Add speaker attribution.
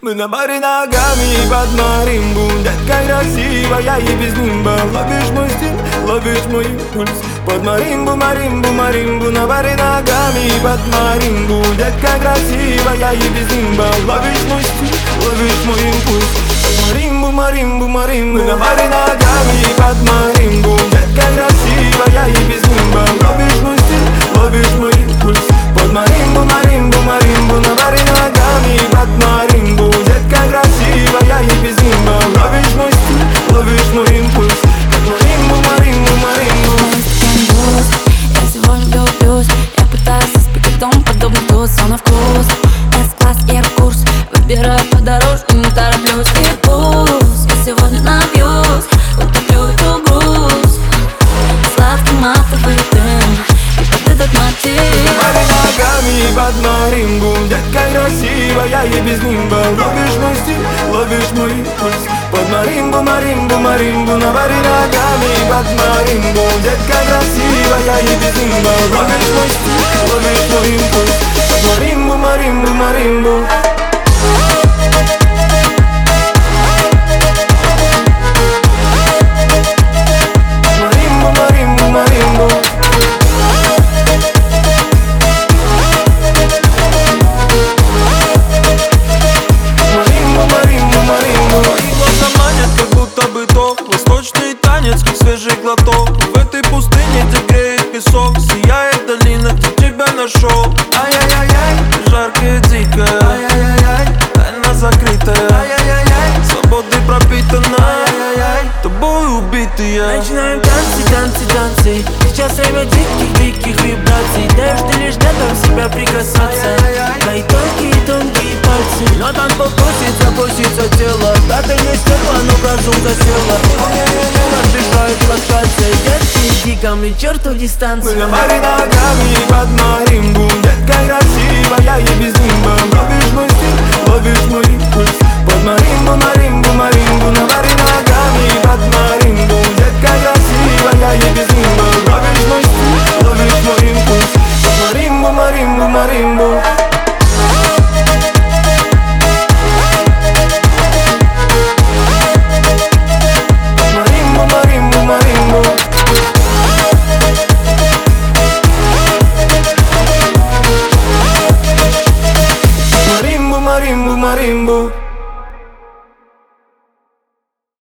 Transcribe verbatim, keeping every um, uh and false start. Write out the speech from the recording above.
Speaker 1: Мы на баре ногами под маримбу. Детка красивая и без нимба. Ловишь мой стиль, ловишь мой импульс. Под маримбу, маримбу, маримбу. На баре ногами под маримбу. Детка красивая и без нимба. Ловишь мой стиль, ловишь мой импульс. Под маримбу, маримбу, маримбу. Мы на баре ногами под маримбу. Детка красивая и без нимба. Ловишь мой стиль, ловишь мой импульс. Под маримбу, маримбу, маримбу. На баре ногами под маримбу. Детка красивая и без нимба. Ловишь мой стиль, ловишь мой импульс. Под маримбу, маримбу, маримбу.
Speaker 2: Я сегодня влюблюсь. Я пытаюсь испекать дом, подобный туз. Все на вкус, С-класс и курс. Выбираю подороже, не тороплюсь. И пусть я сегодня напьюсь, утоплю эту грусть. Сладкий матовый дым и под этот мотив.
Speaker 1: Баре ногами под маримбу. Детка красивая и без нимба. Ловишь мой стиль, ловишь мой импульс. Под маримбу, маримбу, маримбу. На баре ногами под маримбу. Детка красивая и без нимба. Ловишь мой стиль, ловишь мой импульс. Под маримбу, маримбу, маримбу.
Speaker 3: Восточный танец, как свежий глоток. В этой пустыне, где греет песок, сияет долина, где тебя нашел. Ай-яй-яй-яй, жаркая, дикая, ай-яй-яй-яй, тайна закрытая, ай-яй-яй-яй, свободой пропитана, ай-яй-яй, тобой убитая. Начинаем танцы, танцы, танцы. Сейчас время диких, диких вибраций. Даешь ты лишь готов себя прикасаться. Мои тонкие, тонкие пальцы. Но танцпол просится, просится тело. Да ты не стерла, но разум засела. Разбежают локации. Детки, иди ко мне, черту дистанцию.
Speaker 1: Мы на баре ногами под маримбу. Детка красивая